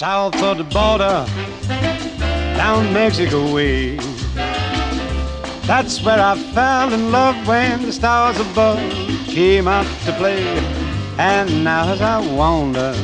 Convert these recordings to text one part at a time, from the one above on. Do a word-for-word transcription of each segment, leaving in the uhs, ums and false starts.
south of the border, down Mexico way. That's where I fell in love when the stars above came out to play. And now as I wander...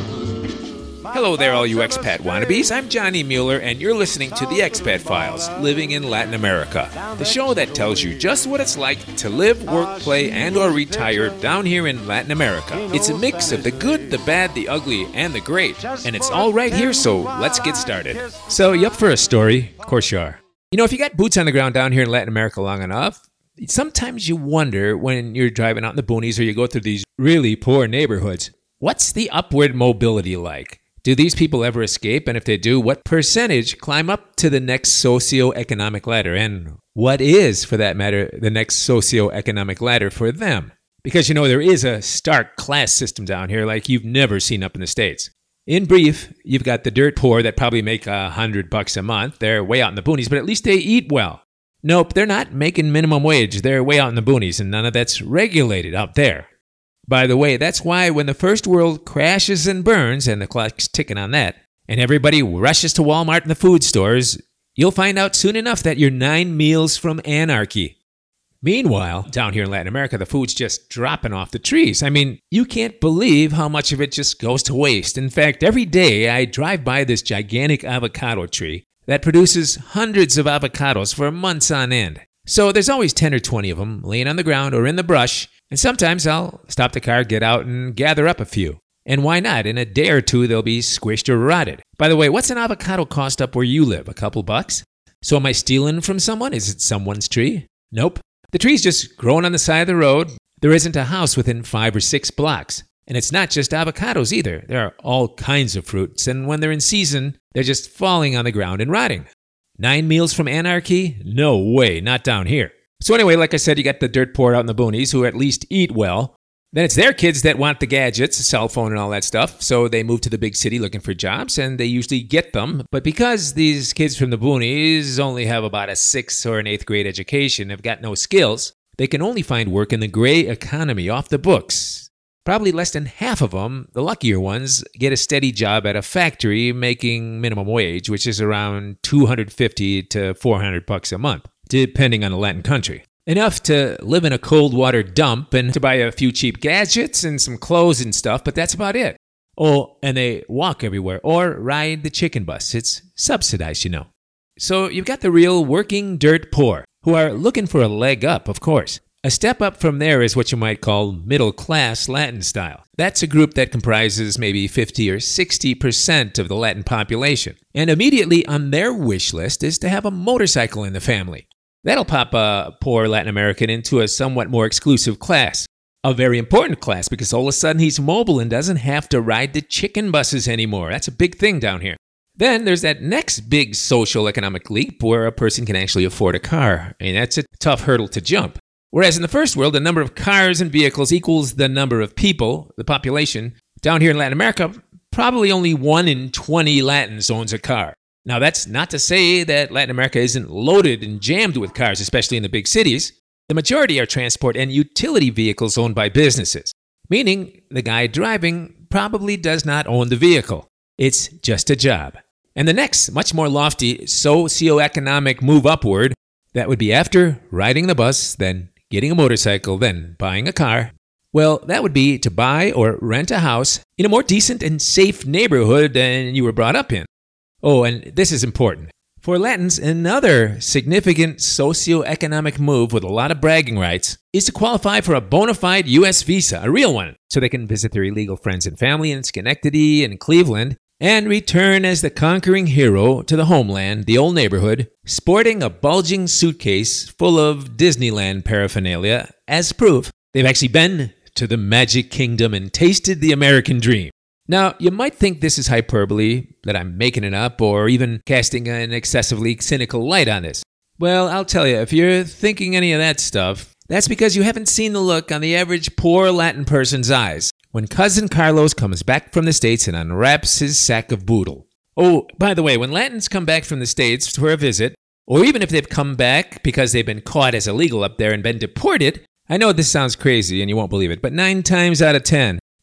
Hello there, all you expat wannabes. I'm Johnny Mueller, and you're listening to The Expat Files, Living in Latin America, the show that tells you just what it's like to live, work, play, and or retire down here in Latin America. It's a mix of the good, the bad, the ugly, and the great, and it's all right here, so let's get started. So, you up for a story? Of course you are. You know, if you got boots on the ground down here in Latin America long enough, sometimes you wonder when you're driving out in the boonies or you go through these really poor neighborhoods, what's the upward mobility like? Do these people ever escape? And if they do, what percentage climb up to the next socioeconomic ladder? And what is, for that matter, the next socioeconomic ladder for them? Because, you know, there is a stark class system down here like you've never seen up in the States. In brief, you've got the dirt poor that probably make a hundred bucks a month. They're way out in the boonies, but at least they eat well. Nope, they're not making minimum wage. They're way out in the boonies, and none of that's regulated out there. By the way, that's why when the first world crashes and burns, and the clock's ticking on that, and everybody rushes to Walmart and the food stores, you'll find out soon enough that you're nine meals from anarchy. Meanwhile, down here in Latin America, the food's just dropping off the trees. I mean, you can't believe how much of it just goes to waste. In fact, every day I drive by this gigantic avocado tree that produces hundreds of avocados for months on end. So there's always ten or twenty of them laying on the ground or in the brush, and sometimes I'll stop the car, get out, and gather up a few. And why not? In a day or two, they'll be squished or rotted. By the way, what's an avocado cost up where you live? A couple bucks? So am I stealing from someone? Is it someone's tree? Nope. The tree's just growing on the side of the road. There isn't a house within five or six blocks. And it's not just avocados either. There are all kinds of fruits, and when they're in season, they're just falling on the ground and rotting. Nine meals from anarchy? No way, not down here. So anyway, like I said, you got the dirt poor out in the boonies who at least eat well. Then it's their kids that want the gadgets, the cell phone and all that stuff. So they move to the big city looking for jobs, and they usually get them. But because these kids from the boonies only have about a sixth or an eighth grade education, have got no skills, they can only find work in the gray economy off the books. Probably less than half of them, the luckier ones, get a steady job at a factory making minimum wage, which is around two hundred fifty to four hundred bucks a month, depending on the Latin country. Enough to live in a cold water dump and to buy a few cheap gadgets and some clothes and stuff, but that's about it. Oh, and they walk everywhere or ride the chicken bus. It's subsidized, you know. So you've got the real working dirt poor, who are looking for a leg up, of course. A step up from there is what you might call middle-class Latin style. That's a group that comprises maybe fifty or sixty percent of the Latin population. And immediately on their wish list is to have a motorcycle in the family. That'll pop a poor Latin American into a somewhat more exclusive class. A very important class, because all of a sudden he's mobile and doesn't have to ride the chicken buses anymore. That's a big thing down here. Then there's that next big social economic leap where a person can actually afford a car. And that's a tough hurdle to jump. Whereas in the first world, the number of cars and vehicles equals the number of people, the population. Down here in Latin America, probably only one in twenty Latins owns a car. Now, that's not to say that Latin America isn't loaded and jammed with cars, especially in the big cities. The majority are transport and utility vehicles owned by businesses, meaning the guy driving probably does not own the vehicle. It's just a job. And the next, much more lofty socioeconomic move upward, that would be after riding the bus, then getting a motorcycle, then buying a car. Well, that would be to buy or rent a house in a more decent and safe neighborhood than you were brought up in. Oh, and this is important. For Latins, another significant socioeconomic move with a lot of bragging rights is to qualify for a bona fide U S visa, a real one, so they can visit their illegal friends and family in Schenectady and Cleveland and return as the conquering hero to the homeland, the old neighborhood, sporting a bulging suitcase full of Disneyland paraphernalia as proof they've actually been to the Magic Kingdom and tasted the American dream. Now, you might think this is hyperbole, that I'm making it up, or even casting an excessively cynical light on this. Well, I'll tell you, if you're thinking any of that stuff, that's because you haven't seen the look on the average poor Latin person's eyes when Cousin Carlos comes back from the States and unwraps his sack of boodle. Oh, by the way, when Latins come back from the States for a visit, or even if they've come back because they've been caught as illegal up there and been deported, I know this sounds crazy and you won't believe it, but nine times out of ten,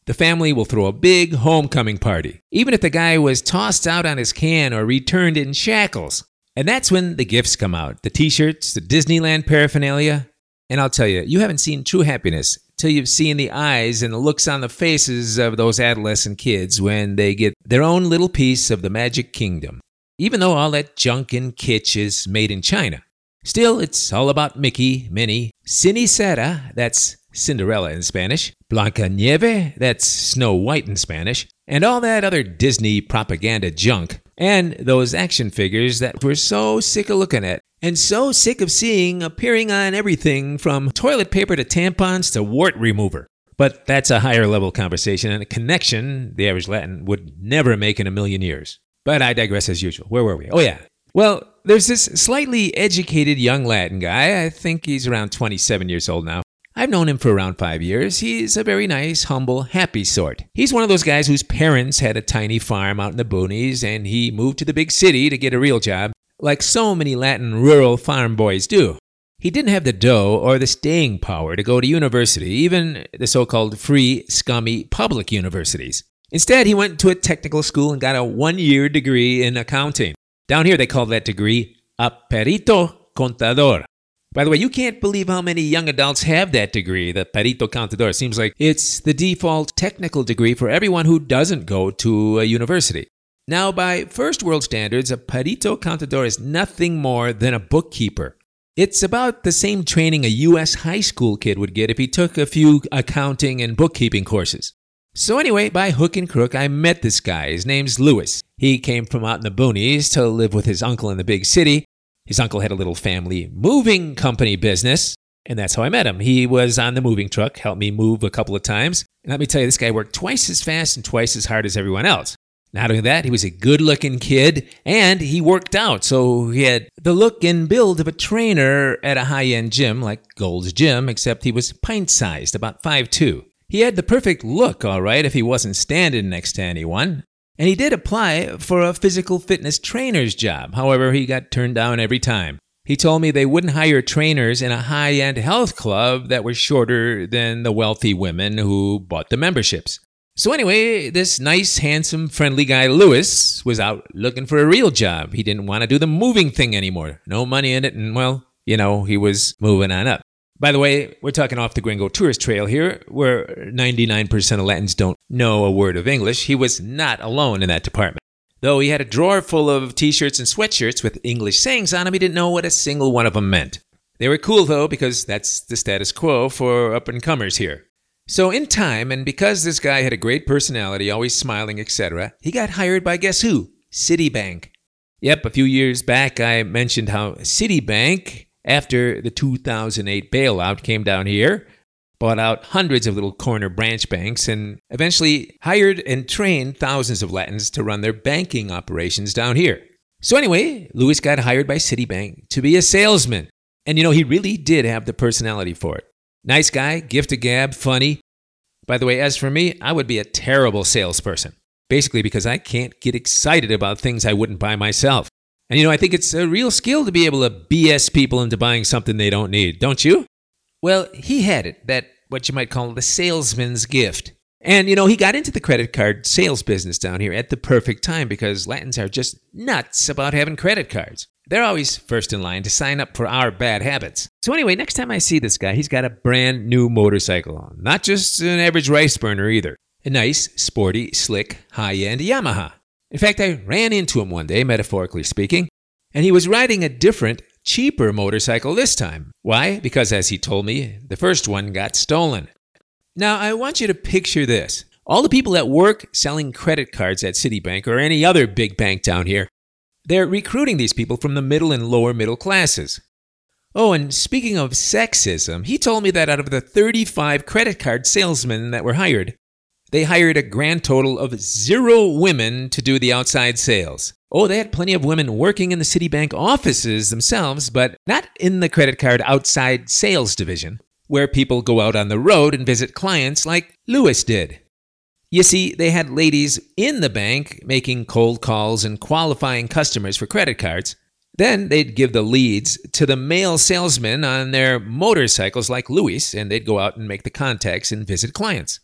the family will throw a big homecoming party, even if the guy was tossed out on his can or returned in shackles. And that's when the gifts come out, the t-shirts, the Disneyland paraphernalia. And I'll tell you, you haven't seen true happiness till you've seen the eyes and the looks on the faces of those adolescent kids when they get their own little piece of the Magic Kingdom. Even though all that junk and kitsch is made in China. Still, it's all about Mickey, Minnie, Cenicienta, that's Cinderella in Spanish, Blancanieves, that's Snow White in Spanish, and all that other Disney propaganda junk, and those action figures that we're so sick of looking at, and so sick of seeing appearing on everything from toilet paper to tampons to wart remover. But that's a higher level conversation and a connection the average Latin would never make in a million years. But I digress as usual. Where were we? Oh yeah. Well, there's this slightly educated young Latin guy. I think he's around twenty-seven years old now. I've known him for around five years. He's a very nice, humble, happy sort. He's one of those guys whose parents had a tiny farm out in the boonies, and he moved to the big city to get a real job, like so many Latin rural farm boys do. He didn't have the dough or the staying power to go to university, even the so-called free, scummy public universities. Instead, he went to a technical school and got a one-year degree in accounting. Down here, they call that degree a perito contador. By the way, you can't believe how many young adults have that degree, the perito contador. Seems like it's the default technical degree for everyone who doesn't go to a university. Now, by first world standards, a perito contador is nothing more than a bookkeeper. It's about the same training a U S high school kid would get if he took a few accounting and bookkeeping courses. So anyway, by hook and crook, I met this guy. His name's Louis. He came from out in the boonies to live with his uncle in the big city. His uncle had a little family moving company business, and that's how I met him. He was on the moving truck, helped me move a couple of times. And let me tell you, this guy worked twice as fast and twice as hard as everyone else. Not only that, he was a good-looking kid, and he worked out, so he had the look and build of a trainer at a high-end gym like Gold's Gym, except he was pint-sized, about five foot two. He had the perfect look, all right, if he wasn't standing next to anyone. And he did apply for a physical fitness trainer's job. However, he got turned down every time. He told me they wouldn't hire trainers in a high-end health club that were shorter than the wealthy women who bought the memberships. So anyway, this nice, handsome, friendly guy, Louis, was out looking for a real job. He didn't want to do the moving thing anymore. No money in it, and well, you know, he was moving on up. By the way, we're talking off the Gringo Tourist Trail here, where ninety-nine percent of Latins don't know a word of English. He was not alone in that department. Though he had a drawer full of t-shirts and sweatshirts with English sayings on them, he didn't know what a single one of them meant. They were cool, though, because that's the status quo for up-and-comers here. So in time, and because this guy had a great personality, always smiling, et cetera, he got hired by guess who? Citibank. Yep, a few years back I mentioned how Citibank, after the two thousand eight bailout, came down here, bought out hundreds of little corner branch banks, and eventually hired and trained thousands of Latins to run their banking operations down here. So anyway, Louis got hired by Citibank to be a salesman. And you know, he really did have the personality for it. Nice guy, gift of gab, funny. By the way, as for me, I would be a terrible salesperson. Basically because I can't get excited about things I wouldn't buy myself. And you know, I think it's a real skill to be able to B S people into buying something they don't need, don't you? Well, he had it, that what you might call the salesman's gift. And you know, he got into the credit card sales business down here at the perfect time because Latins are just nuts about having credit cards. They're always first in line to sign up for our bad habits. So anyway, next time I see this guy, he's got a brand new motorcycle on. Not just an average rice burner either. A nice, sporty, slick, high-end Yamaha. In fact, I ran into him one day, metaphorically speaking, and he was riding a different, cheaper motorcycle this time. Why? Because as he told me, the first one got stolen. Now, I want you to picture this. All the people at work selling credit cards at Citibank or any other big bank down here, they're recruiting these people from the middle and lower middle classes. Oh, and speaking of sexism, he told me that out of the thirty-five credit card salesmen that were hired, they hired a grand total of zero women to do the outside sales. Oh, they had plenty of women working in the Citibank offices themselves, but not in the credit card outside sales division, where people go out on the road and visit clients like Louis did. You see, they had ladies in the bank making cold calls and qualifying customers for credit cards. Then they'd give the leads to the male salesmen on their motorcycles like Louis, and they'd go out and make the contacts and visit clients.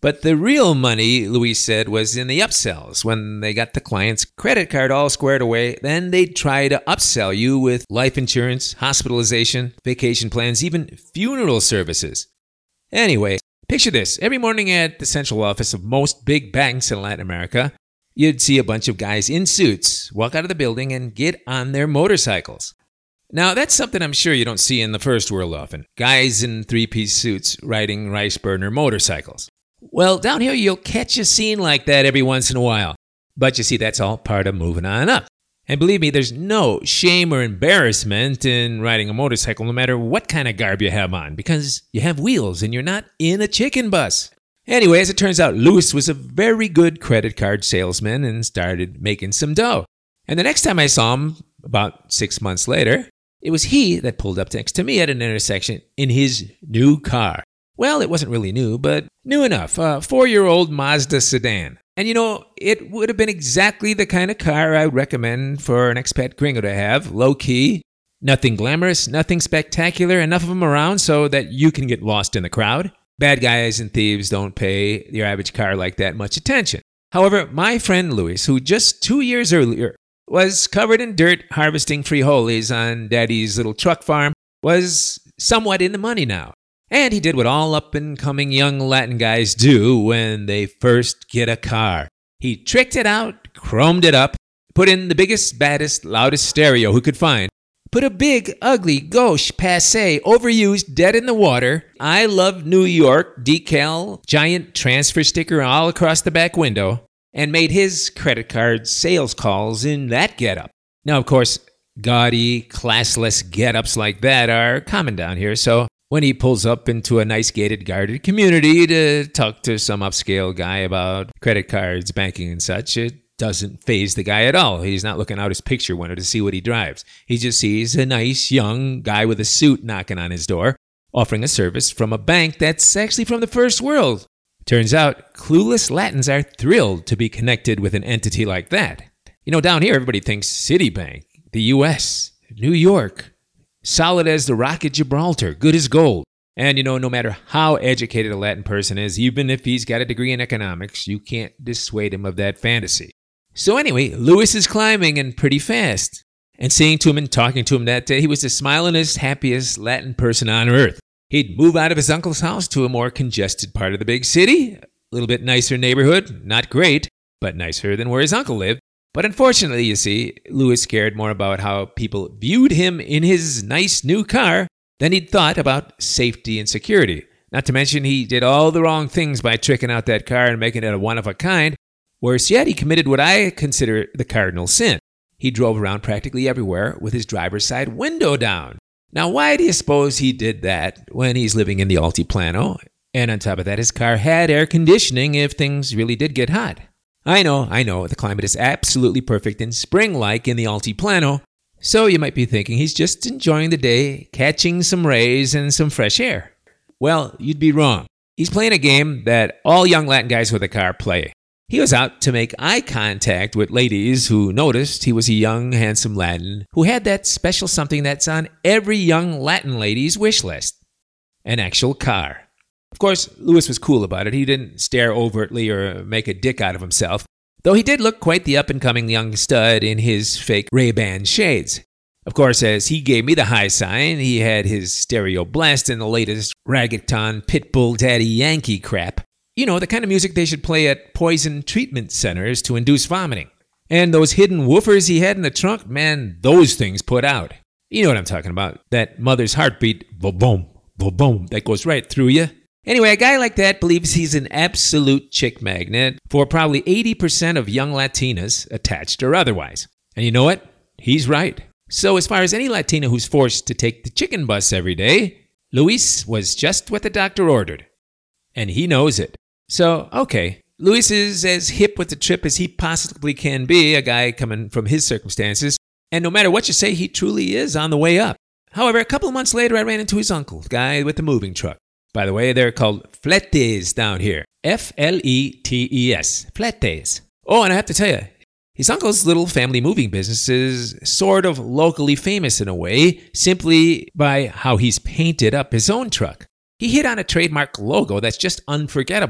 But the real money, Luis said, was in the upsells. When they got the client's credit card all squared away, then they'd try to upsell you with life insurance, hospitalization, vacation plans, even funeral services. Anyway, picture this. Every morning at the central office of most big banks in Latin America, you'd see a bunch of guys in suits walk out of the building and get on their motorcycles. Now, that's something I'm sure you don't see in the first world often. Guys in three-piece suits riding rice burner motorcycles. Well, down here you'll catch a scene like that every once in a while. But you see, that's all part of moving on up. And believe me, there's no shame or embarrassment in riding a motorcycle no matter what kind of garb you have on, because you have wheels and you're not in a chicken bus. Anyway, as it turns out, Luis was a very good credit card salesman and started making some dough. And the next time I saw him, about six months later, it was he that pulled up next to me at an intersection in his new car. Well, it wasn't really new, but new enough. A four-year-old Mazda sedan. And you know, it would have been exactly the kind of car I would recommend for an expat gringo to have. Low-key, nothing glamorous, nothing spectacular, enough of them around so that you can get lost in the crowd. Bad guys and thieves don't pay your average car like that much attention. However, my friend Luis, who just two years earlier was covered in dirt harvesting frijoles on Daddy's little truck farm, was somewhat in the money now. And he did what all up-and-coming young Latin guys do when they first get a car. He tricked it out, chromed it up, put in the biggest, baddest, loudest stereo he could find, put a big, ugly, gauche, passé, overused, dead in the water, I love New York decal, giant transfer sticker all across the back window, and made his credit card sales calls in that getup. Now, of course, gaudy, classless getups like that are common down here, so when he pulls up into a nice gated guarded community to talk to some upscale guy about credit cards, banking and such, it doesn't faze the guy at all. He's not looking out his picture window to see what he drives. He just sees a nice young guy with a suit knocking on his door, offering a service from a bank that's actually from the first world. Turns out, clueless Latins are thrilled to be connected with an entity like that. You know, down here everybody thinks Citibank, the U S, New York, solid as the rock at Gibraltar, good as gold. And you know, no matter how educated a Latin person is, even if he's got a degree in economics, you can't dissuade him of that fantasy. So anyway, Luis is climbing and pretty fast. And seeing to him and talking to him that day, he was the smilingest, happiest Latin person on earth. He'd move out of his uncle's house to a more congested part of the big city, a little bit nicer neighborhood, not great, but nicer than where his uncle lived. But unfortunately, you see, Luis cared more about how people viewed him in his nice new car than he'd thought about safety and security. Not to mention, he did all the wrong things by tricking out that car and making it a one-of-a-kind. Worse yet, he committed what I consider the cardinal sin. He drove around practically everywhere with his driver's side window down. Now, why do you suppose he did that when he's living in the Altiplano? And on top of that, his car had air conditioning if things really did get hot. I know, I know, the climate is absolutely perfect and spring-like in the Altiplano, so you might be thinking he's just enjoying the day, catching some rays and some fresh air. Well, you'd be wrong. He's playing a game that all young Latin guys with a car play. He was out to make eye contact with ladies who noticed he was a young, handsome Latin who had that special something that's on every young Latin lady's wish list: an actual car. Of course, Luis was cool about it. He didn't stare overtly or make a dick out of himself, though he did look quite the up-and-coming young stud in his fake Ray-Ban shades. Of course, as he gave me the high sign, he had his stereo blasting the latest raggaton pitbull daddy Yankee crap. You know, the kind of music they should play at poison treatment centers to induce vomiting. And those hidden woofers he had in the trunk, man, those things put out. You know what I'm talking about. That mother's heartbeat, boom, boom, boom, that goes right through you. Anyway, a guy like that believes he's an absolute chick magnet for probably eighty percent of young Latinas, attached or otherwise. And you know what? He's right. So as far as any Latina who's forced to take the chicken bus every day, Luis was just what the doctor ordered. And he knows it. So, okay, Luis is as hip with the trip as he possibly can be, a guy coming from his circumstances. And no matter what you say, he truly is on the way up. However, a couple of months later, I ran into his uncle, the guy with the moving truck. By the way, they're called fletes down here. F L E T E S. Fletes. Oh, and I have to tell you, his uncle's little family moving business is sort of locally famous in a way, simply by how he's painted up his own truck. He hit on a trademark logo that's just unforgettable.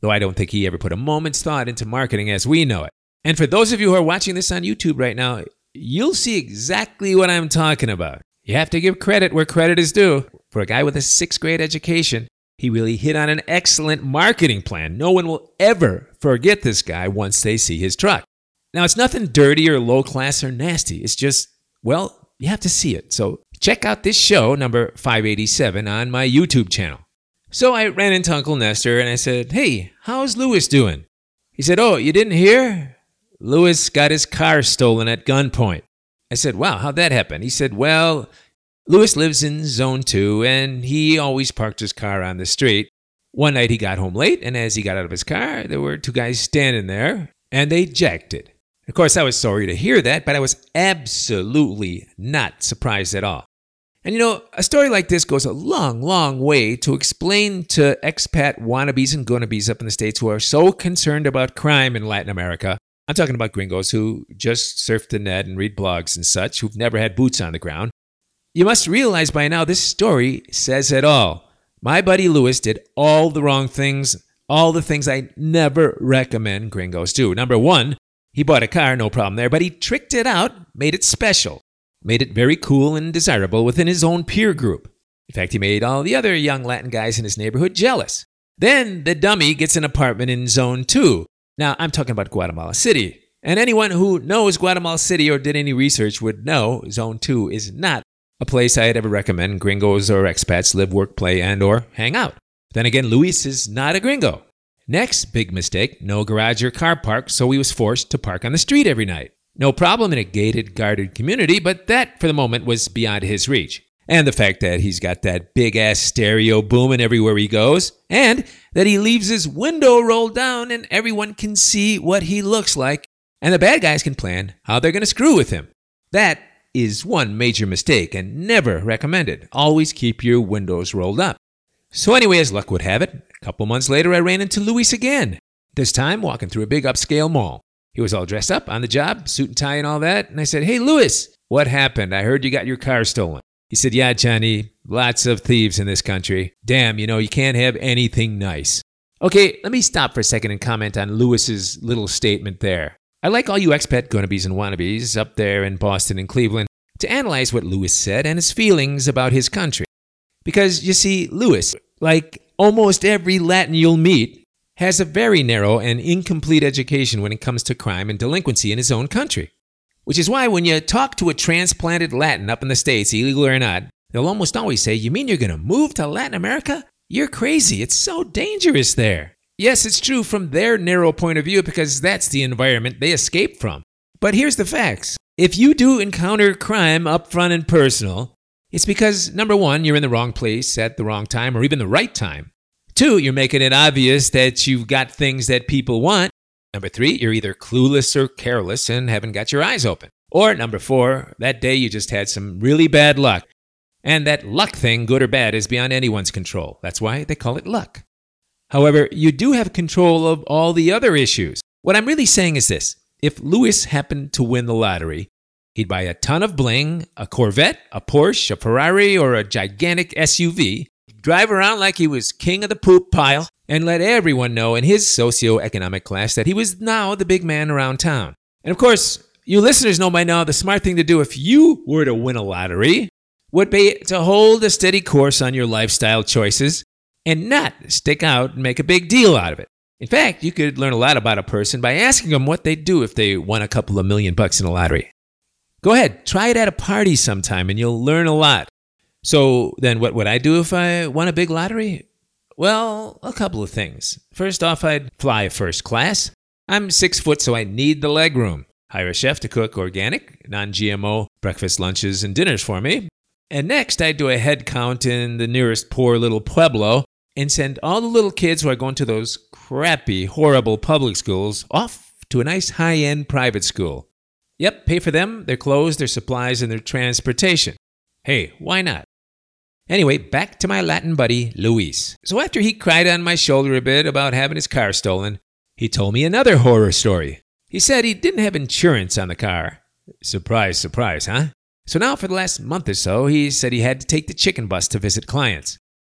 though I don't think he ever put a moment's thought into marketing as we know it. And for those of you who are watching this on YouTube right now, you'll see exactly what I'm talking about. You have to give credit where credit is due. For a guy with a sixth grade education, he really hit on an excellent marketing plan. No one will ever forget this guy once they see his truck. Now, it's nothing dirty or low class or nasty. It's just, well, you have to see it. So check out this show, number five eighty-seven, on my YouTube channel. So I ran into Uncle Nestor and I said, "Hey, how's Louis doing?" He said, "Oh, you didn't hear? Louis got his car stolen at gunpoint." I said, "Wow, how'd that happen?" He said, "Well, Louis lives in Zone two, and he always parked his car on the street. One night he got home late, and as he got out of his car, there were two guys standing there, and they jacked it." Of course, I was sorry to hear that, but I was absolutely not surprised at all. And you know, a story like this goes a long, long way to explain to expat wannabes and gonnabes up in the States who are so concerned about crime in Latin America. I'm talking about gringos who just surf the net and read blogs and such, who've never had boots on the ground. You must realize by now this story says it all. My buddy Louis did all the wrong things, all the things I never recommend gringos do. Number one, he bought a car, no problem there, but he tricked it out, made it special, made it very cool and desirable within his own peer group. In fact, he made all the other young Latin guys in his neighborhood jealous. Then the dummy gets an apartment in Zone two. Now, I'm talking about Guatemala City. And anyone who knows Guatemala City or did any research would know Zone two is not a place I'd ever recommend gringos or expats live, work, play, and or hang out. Then again, Luis is not a gringo. Next big mistake, no garage or car park, so he was forced to park on the street every night. No problem in a gated, guarded community, but that, for the moment, was beyond his reach. And the fact that he's got that big-ass stereo booming everywhere he goes, and that he leaves his window rolled down and everyone can see what he looks like, and the bad guys can plan how they're going to screw with him. That is one major mistake and never recommended. Always keep your windows rolled up. So anyway, as luck would have it, a couple months later I ran into Luis again, this time walking through a big upscale mall. He was all dressed up on the job, suit and tie and all that, and I said, "Hey Luis, what happened? I heard you got your car stolen." He said, "Yeah, Johnny, lots of thieves in this country. Damn, you know, you can't have anything nice." Okay, let me stop for a second and comment on Luis's little statement there. I'd like all you expat gonnabes and wannabes up there in Boston and Cleveland to analyze what Louis said and his feelings about his country. Because, you see, Louis, like almost every Latin you'll meet, has a very narrow and incomplete education when it comes to crime and delinquency in his own country. Which is why when you talk to a transplanted Latin up in the States, illegal or not, they'll almost always say, "You mean you're going to move to Latin America? You're crazy. It's so dangerous there." Yes, it's true from their narrow point of view because that's the environment they escaped from. But here's the facts. If you do encounter crime up front and personal, it's because, number one, you're in the wrong place at the wrong time or even the right time. Two, you're making it obvious that you've got things that people want. Number three, you're either clueless or careless and haven't got your eyes open. Or number four, that day you just had some really bad luck. And that luck thing, good or bad, is beyond anyone's control. That's why they call it luck. However, you do have control of all the other issues. What I'm really saying is this. If Louis happened to win the lottery, he'd buy a ton of bling, a Corvette, a Porsche, a Ferrari, or a gigantic S U V, drive around like he was king of the poop pile, and let everyone know in his socioeconomic class that he was now the big man around town. And of course, you listeners know by now the smart thing to do if you were to win a lottery would be to hold a steady course on your lifestyle choices and not stick out and make a big deal out of it. In fact, you could learn a lot about a person by asking them what they'd do if they won a couple of million bucks in a lottery. Go ahead, try it at a party sometime and you'll learn a lot. So then what would I do if I won a big lottery? Well, a couple of things. First off, I'd fly first class. I'm six foot, so I need the leg room. Hire a chef to cook organic, non-G M O breakfast, lunches, and dinners for me. And next, I'd do a head count in the nearest poor little pueblo and send all the little kids who are going to those crappy, horrible public schools off to a nice high-end private school. Yep, pay for them, their clothes, their supplies, and their transportation. Hey, why not? Anyway, back to my Latin buddy, Luis. So after he cried on my shoulder a bit about having his car stolen, he told me another horror story. He said he didn't have insurance on the car. Surprise, surprise, huh? So now for the last month or so, he said he had to take the chicken bus to visit clients.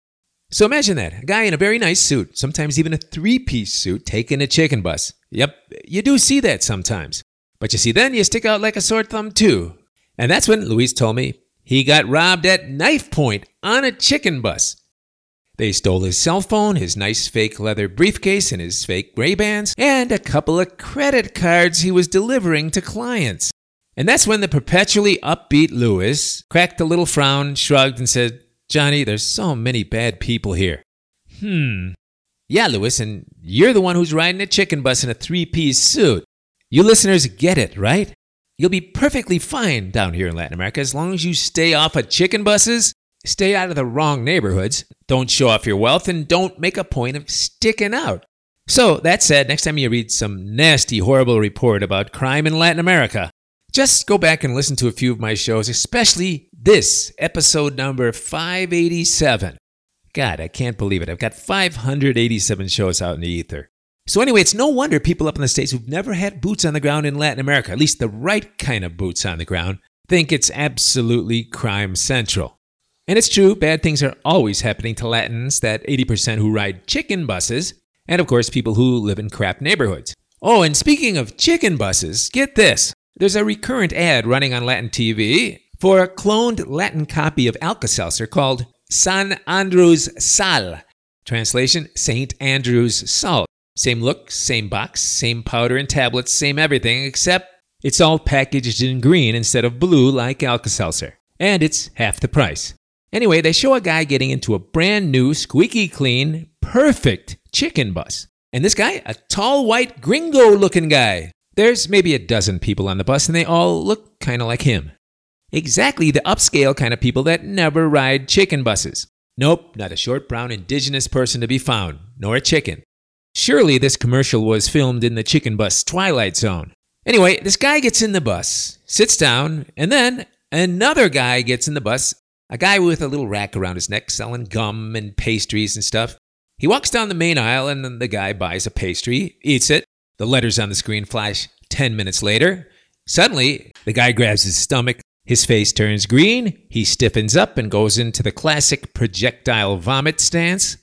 So imagine that, a guy in a very nice suit, sometimes even a three-piece suit, taking a chicken bus. Yep, you do see that sometimes. But you see, then you stick out like a sore thumb too. And that's when Luis told me he got robbed at knife point on a chicken bus. They stole his cell phone, his nice fake leather briefcase and his fake Ray-Bans, and a couple of credit cards he was delivering to clients. And that's when the perpetually upbeat Luis cracked a little frown, shrugged, and said, "Johnny, there's so many bad people here." Hmm. Yeah, Luis, and you're the one who's riding a chicken bus in a three-piece suit. You listeners get it, right? You'll be perfectly fine down here in Latin America as long as you stay off of chicken buses, stay out of the wrong neighborhoods, don't show off your wealth, and don't make a point of sticking out. So, that said, next time you read some nasty, horrible report about crime in Latin America, just go back and listen to a few of my shows, especially this, episode number five eighty-seven. God, I can't believe it. I've got five hundred eighty-seven shows out in the ether. So anyway, it's no wonder people up in the States who've never had boots on the ground in Latin America, at least the right kind of boots on the ground, think it's absolutely crime central. And it's true, bad things are always happening to Latins, that eighty percent who ride chicken buses, and of course people who live in crap neighborhoods. Oh, and speaking of chicken buses, get this. There's a recurrent ad running on Latin T V for a cloned Latin copy of Alka-Seltzer called San Andrew's Sal. Translation, Saint Andrew's Salt. Same look, same box, same powder and tablets, same everything, except it's all packaged in green instead of blue like Alka-Seltzer. And it's half the price. Anyway, they show a guy getting into a brand new, squeaky clean, perfect chicken bus. And this guy, a tall, white, gringo-looking guy. There's maybe a dozen people on the bus, and they all look kind of like him. Exactly the upscale kind of people that never ride chicken buses. Nope, not a short, brown, indigenous person to be found, nor a chicken. Surely this commercial was filmed in the chicken bus twilight zone. Anyway, this guy gets in the bus, sits down, and then another guy gets in the bus, a guy with a little rack around his neck selling gum and pastries and stuff. He walks down the main aisle, and then the guy buys a pastry, eats it. The letters on the screen flash ten minutes later. Suddenly, the guy grabs his stomach, his face turns green, he stiffens up and goes into the classic projectile vomit stance.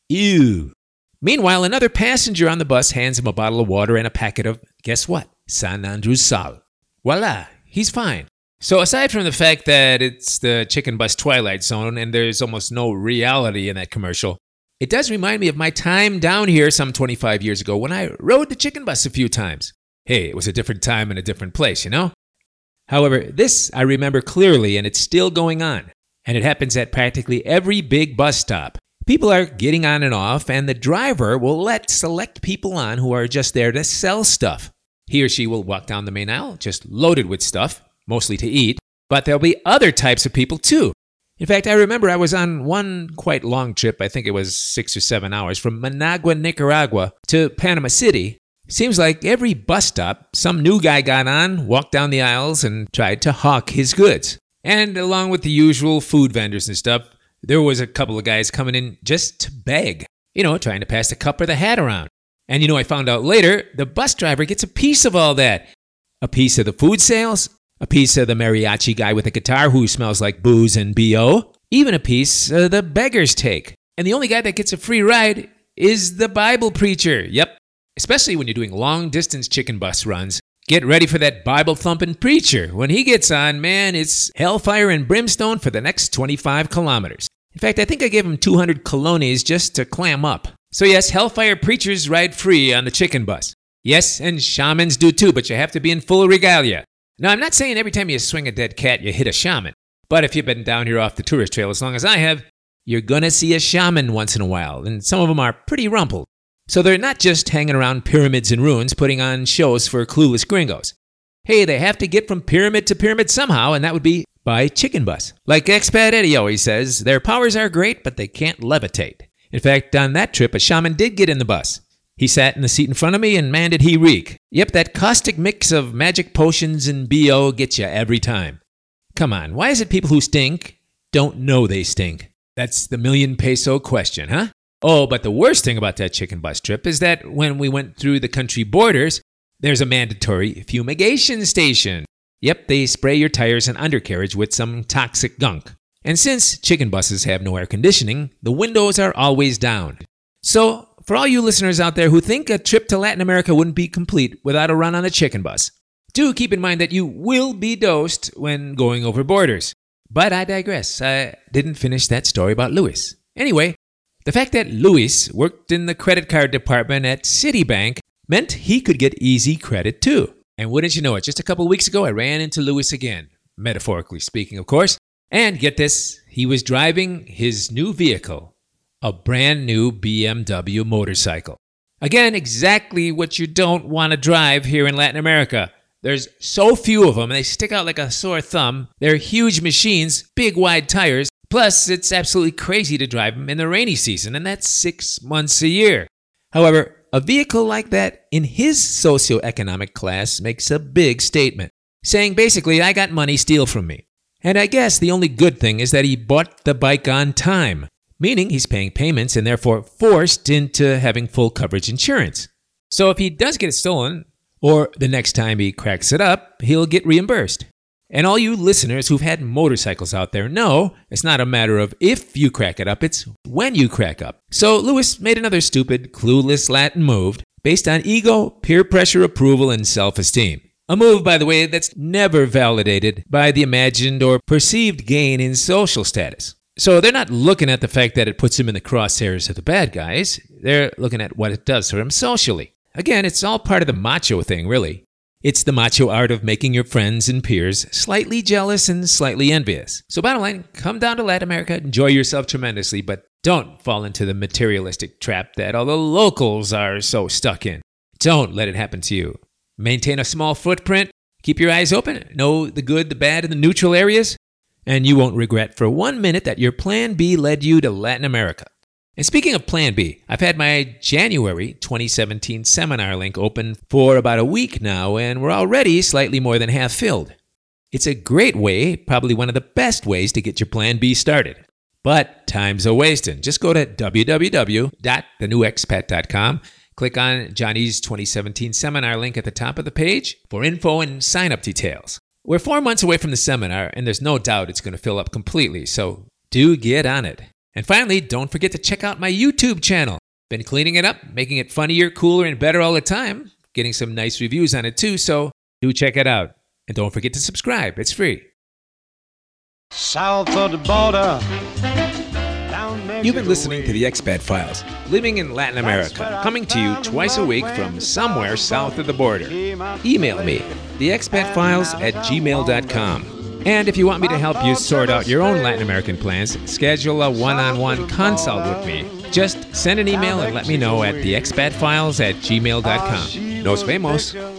Ew. Meanwhile, another passenger on the bus hands him a bottle of water and a packet of, guess what? San Andrew's Sal. Voila, he's fine. So aside from the fact that it's the chicken bus twilight zone and there's almost no reality in that commercial, it does remind me of my time down here some twenty-five years ago when I rode the chicken bus a few times. Hey, it was a different time and a different place, you know? However, this I remember clearly, and it's still going on. And it happens at practically every big bus stop. People are getting on and off, and the driver will let select people on who are just there to sell stuff. He or she will walk down the main aisle, just loaded with stuff, mostly to eat, but there'll be other types of people too. In fact, I remember I was on one quite long trip, I think it was six or seven hours, from Managua, Nicaragua to Panama City. Seems like every bus stop, some new guy got on, walked down the aisles, and tried to hawk his goods. And along with the usual food vendors and stuff, there was a couple of guys coming in just to beg. You know, trying to pass the cup or the hat around. And you know, I found out later, the bus driver gets a piece of all that. A piece of the food sales, a piece of the mariachi guy with a guitar who smells like booze and B O, even a piece of the beggar's take. And the only guy that gets a free ride is the Bible preacher. Yep. Especially when you're doing long-distance chicken bus runs. Get ready for that Bible-thumping preacher. When he gets on, man, it's hellfire and brimstone for the next twenty-five kilometers. In fact, I think I gave him two hundred colones just to clam up. So yes, hellfire preachers ride free on the chicken bus. Yes, and shamans do too, but you have to be in full regalia. Now, I'm not saying every time you swing a dead cat, you hit a shaman. But if you've been down here off the tourist trail as long as I have, you're gonna see a shaman once in a while, and some of them are pretty rumpled. So they're not just hanging around pyramids and ruins putting on shows for clueless gringos. Hey, they have to get from pyramid to pyramid somehow, and that would be by chicken bus. Like Expat Eddie always says, their powers are great, but they can't levitate. In fact, on that trip, a shaman did get in the bus. He sat in the seat in front of me, and man did he reek. Yep, that caustic mix of magic potions and B O gets you every time. Come on, why is it people who stink don't know they stink? That's the million peso question, huh? Oh, but the worst thing about that chicken bus trip is that when we went through the country borders, there's a mandatory fumigation station. Yep, they spray your tires and undercarriage with some toxic gunk. And since chicken buses have no air conditioning, the windows are always down. So, for all you listeners out there who think a trip to Latin America wouldn't be complete without a run on a chicken bus, do keep in mind that you will be dosed when going over borders. But I digress. I didn't finish that story about Luis. Anyway, the fact that Luis worked in the credit card department at Citibank meant he could get easy credit too. And wouldn't you know it, just a couple weeks ago I ran into Luis again, metaphorically speaking, of course. And get this, he was driving his new vehicle, a brand new B M W motorcycle. Again, exactly what you don't want to drive here in Latin America. There's so few of them, and they stick out like a sore thumb. They're huge machines, big wide tires. Plus, it's absolutely crazy to drive them in the rainy season, and that's six months a year. However, a vehicle like that in his socioeconomic class makes a big statement, saying basically, I got money, steal from me. And I guess the only good thing is that he bought the bike on time, meaning he's paying payments and therefore forced into having full coverage insurance. So if he does get it stolen, or the next time he cracks it up, he'll get reimbursed. And all you listeners who've had motorcycles out there know it's not a matter of if you crack it up, it's when you crack up. So Luis made another stupid, clueless Latin move based on ego, peer pressure approval, and self-esteem. A move, by the way, that's never validated by the imagined or perceived gain in social status. So they're not looking at the fact that it puts him in the crosshairs of the bad guys. They're looking at what it does for him socially. Again, it's all part of the macho thing, really. It's the macho art of making your friends and peers slightly jealous and slightly envious. So bottom line, come down to Latin America, enjoy yourself tremendously, but don't fall into the materialistic trap that all the locals are so stuck in. Don't let it happen to you. Maintain a small footprint, keep your eyes open, know the good, the bad, and the neutral areas, and you won't regret for one minute that your Plan B led you to Latin America. And speaking of Plan B, I've had my January twenty seventeen seminar link open for about a week now, and we're already slightly more than half filled. It's a great way, probably one of the best ways to get your Plan B started. But time's a-wasting. Just go to w w w dot the new expat dot com, click on Johnny's twenty seventeen seminar link at the top of the page for info and sign-up details. We're four months away from the seminar, and there's no doubt it's going to fill up completely, so do get on it. And finally, don't forget to check out my YouTube channel. Been cleaning it up, making it funnier, cooler, and better all the time. Getting some nice reviews on it too, so do check it out. And don't forget to subscribe, it's free. South of the border. You've been listening to the Expat Files, living in Latin America, coming to you twice a week from somewhere south of the border. Email me, the expat files at gmail dot com. And if you want me to help you sort out your own Latin American plans, schedule a one-on-one consult with me. Just send an email and let me know at the expat files at gmail dot com. Nos vemos.